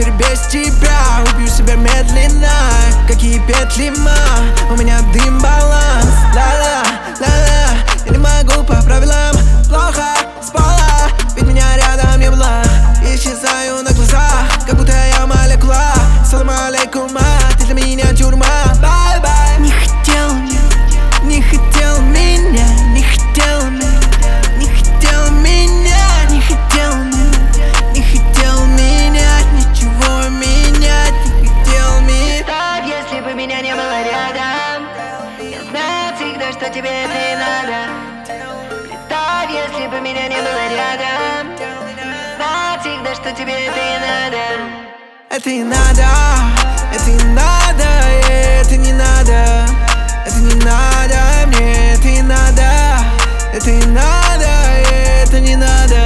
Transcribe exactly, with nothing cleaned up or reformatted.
теперь без тебя убью себя медленно. Какие петли, ма, у меня дым, баланс. Ла-ла, ла-ла, я не могу по правилам. Плохо спала, ведь меня рядом не было. Исчезаю на глазах, как будто я молекула. Салам алейкум, ты для меня тюрьма. Бай-бай. Не хотел, не хотел меня, не хотел меня, не хотел меня, не хотел меня, не хотел менять, ничего менять, не хотел менять. Так, если бы меня не было рядом, я знаю всегда, что тебе это и надо. Представь, если бы меня не было рядом, знаю всегда, что тебе это и надо. Это не надо, это не надо, это не надо, это не надо, мне это не надо, это не надо, это не надо.